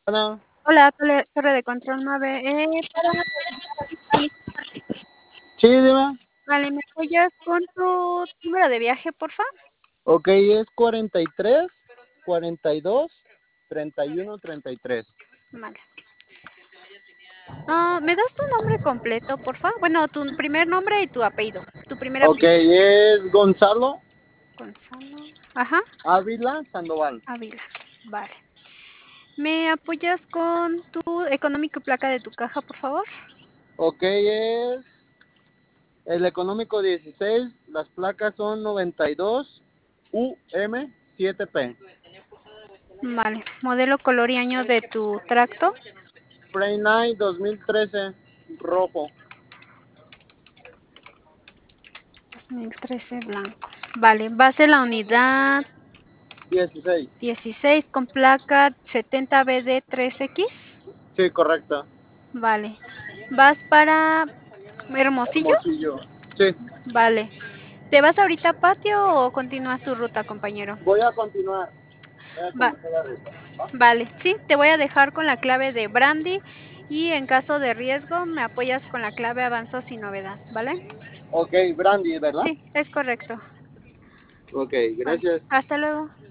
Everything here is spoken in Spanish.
Bueno, Hola, torre de control 9. sí, dime. Vale, ¿me apoyas con tu número de viaje, porfa? Ok, es 43, 42, 31, 33. Vale. ¿Me das tu nombre completo, porfa? Bueno, tu primer nombre y tu apellido. Tu primer Ok, apellido. es Gonzalo Gonzalo. Ajá, Ávila Sandoval. Ávila. Vale. ¿Me apoyas con tu económico y placa de tu caja, por favor? Ok, es el económico 16, las placas son 92 UM7P. Vale. Modelo, color y año de tu tracto. Frame 9 2013, rojo. 2013, blanco. Vale. Base la unidad 16. 16 con placa 70BD3X. Sí, correcto. Vale. ¿Vas para Hermosillo? Hermosillo. Sí, Vale. ¿Te vas ahorita a patio o continúas tu ruta, compañero? voy a continuar. Voy a Va, comenzar la ruta. ¿Va? vale. Sí, te voy a dejar con la clave de Brandy y en caso de riesgo me apoyas con la clave avanzo sin novedad, ¿vale? Ok, Brandy, ¿verdad? Sí, es correcto. Ok, Vale. gracias. Hasta luego.